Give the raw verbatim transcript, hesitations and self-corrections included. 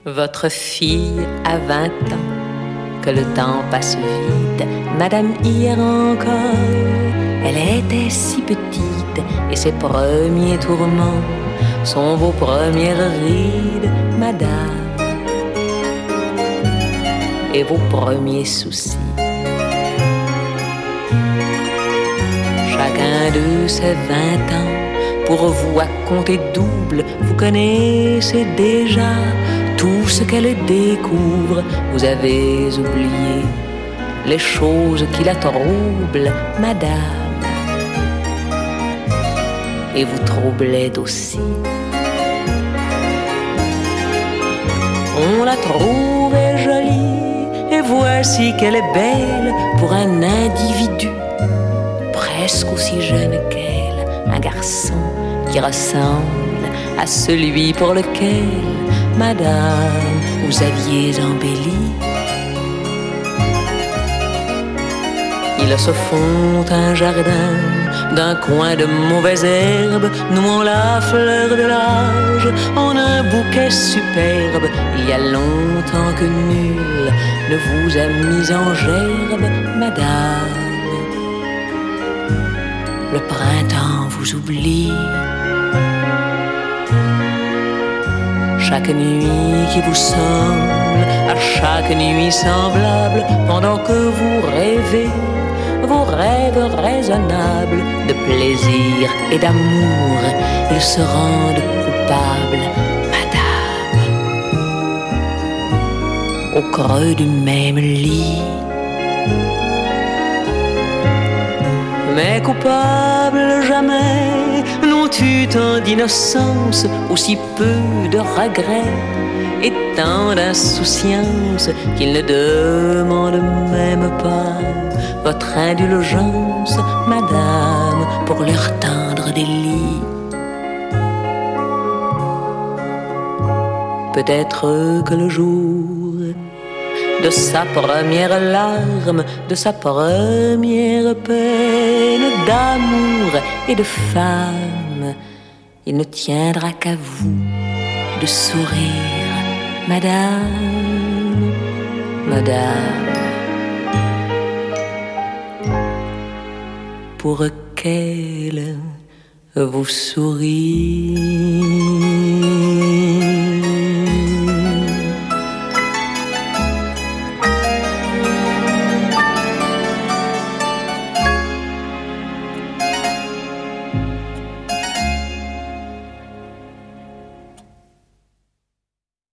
Votre fille a vingt ans, que le temps passe vite. Madame, hier encore, elle était si petite, et ses premiers tourments sont vos premières rides, madame, et vos premiers soucis. Chacun de ces vingt ans, pour vous à compter double, vous connaissez déjà tout ce qu'elle découvre. Vous avez oublié les choses qui la troublent, madame, et vous troublez aussi. On la trouvait jolie, et voici qu'elle est belle pour un individu presque aussi jeune qu'elle, un garçon qui ressemble à celui pour lequel, madame, vous aviez embelli. Ils se font un jardin d'un coin de mauvaises herbes, nouant la fleur de l'âge en un bouquet superbe. Il y a longtemps que nul ne vous a mis en gerbe, madame. Le printemps vous oublie. Chaque nuit qui vous semble à chaque nuit semblable, pendant que vous rêvez vos rêves raisonnables de plaisir et d'amour, ils se rendent coupables, madame, au creux du même lit. Mais coupables jamais n'ont eu tant d'innocence, aussi peu de regrets et tant d'insouciance qu'ils ne demandent même pas votre indulgence, madame, pour leur tendre des lits. Peut-être que le jour de sa première larme, de sa première peine d'amour et de femme, il ne tiendra qu'à vous de sourire, madame, madame, pour qu'elle vous sourie.